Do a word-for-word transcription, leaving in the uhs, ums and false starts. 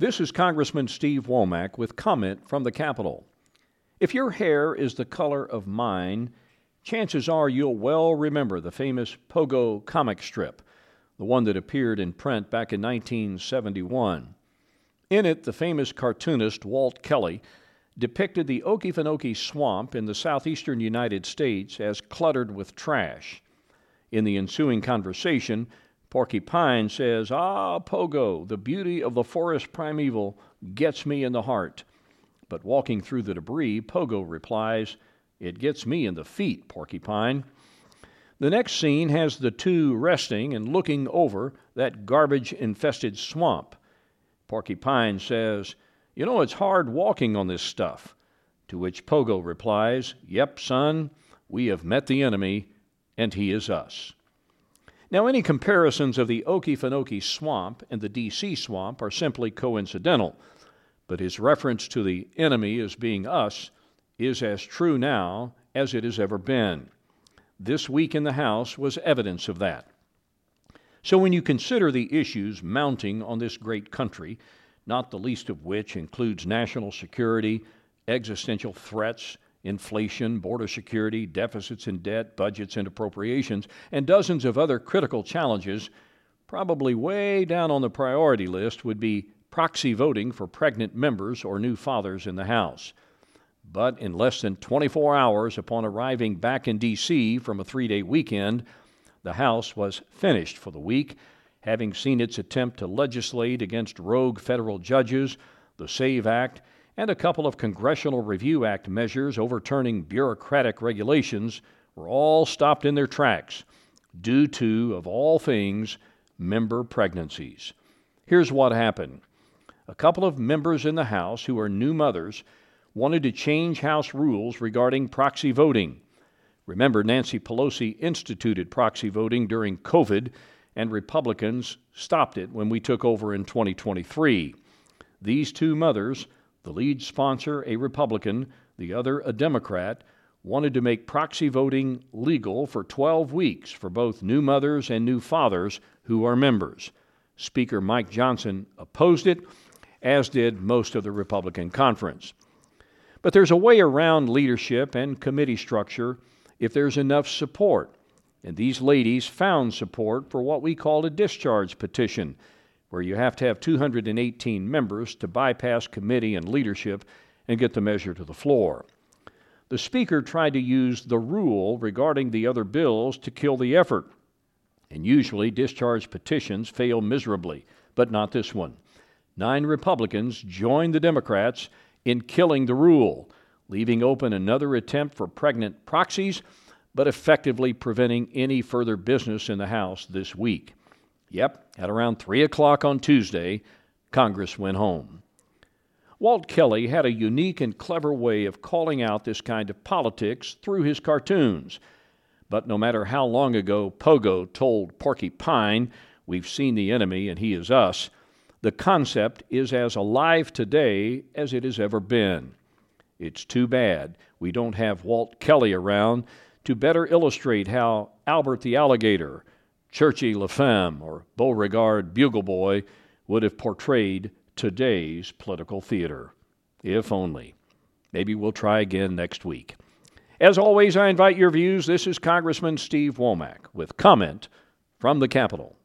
This is Congressman Steve Womack with comment from the Capitol. If your hair is the color of mine, chances are you'll well remember the famous Pogo comic strip, the one that appeared in print back in nineteen seventy-one. In it, the famous cartoonist Walt Kelly depicted the Okefenokee Swamp in the southeastern United States as cluttered with trash. In the ensuing conversation, Porcupine says, "Ah, Pogo, the beauty of the forest primeval gets me in the heart." But walking through the debris, Pogo replies, "It gets me in the feet, Porcupine." The next scene has the two resting and looking over that garbage-infested swamp. Porcupine says, "You know, it's hard walking on this stuff." To which Pogo replies, "Yep, son, we have met the enemy, and he is us." Now, any comparisons of the Okefenokee Swamp and the D C Swamp are simply coincidental, but his reference to the enemy as being us is as true now as it has ever been. This week in the House was evidence of that. So when you consider the issues mounting on this great country, not the least of which includes national security, existential threats, inflation, border security, deficits and debt, budgets and appropriations, and dozens of other critical challenges, probably way down on the priority list would be proxy voting for pregnant members or new fathers in the House. But in less than twenty-four hours upon arriving back in D C from a three-day weekend, the House was finished for the week, having seen its attempt to legislate against rogue federal judges, the SAVE Act, and a couple of Congressional Review Act measures overturning bureaucratic regulations were all stopped in their tracks due to, of all things, member pregnancies. Here's what happened. A couple of members in the House who are new mothers wanted to change House rules regarding proxy voting. Remember, Nancy Pelosi instituted proxy voting during COVID, and Republicans stopped it when we took over in twenty twenty-three. These two mothers, the lead sponsor a Republican, the other a Democrat, wanted to make proxy voting legal for twelve weeks for both new mothers and new fathers who are members. Speaker Mike Johnson opposed it, as did most of the Republican conference. But there's a way around leadership and committee structure if there's enough support. And these ladies found support for what we call a discharge petition, where you have to have two hundred eighteen members to bypass committee and leadership and get the measure to the floor. The Speaker tried to use the rule regarding the other bills to kill the effort. And usually discharge petitions fail miserably, but not this one. Nine Republicans joined the Democrats in killing the rule, leaving open another attempt for pregnant proxies, but effectively preventing any further business in the House this week. Yep, at around three o'clock on Tuesday, Congress went home. Walt Kelly had a unique and clever way of calling out this kind of politics through his cartoons. But no matter how long ago Pogo told Porcupine, "We've seen the enemy and he is us," the concept is as alive today as it has ever been. It's too bad we don't have Walt Kelly around to better illustrate how Albert the Alligator, Churchy LaFemme, or Beauregard Bugle Boy would have portrayed today's political theater. If only. Maybe we'll try again next week. As always, I invite your views. This is Congressman Steve Womack with comment from the Capitol.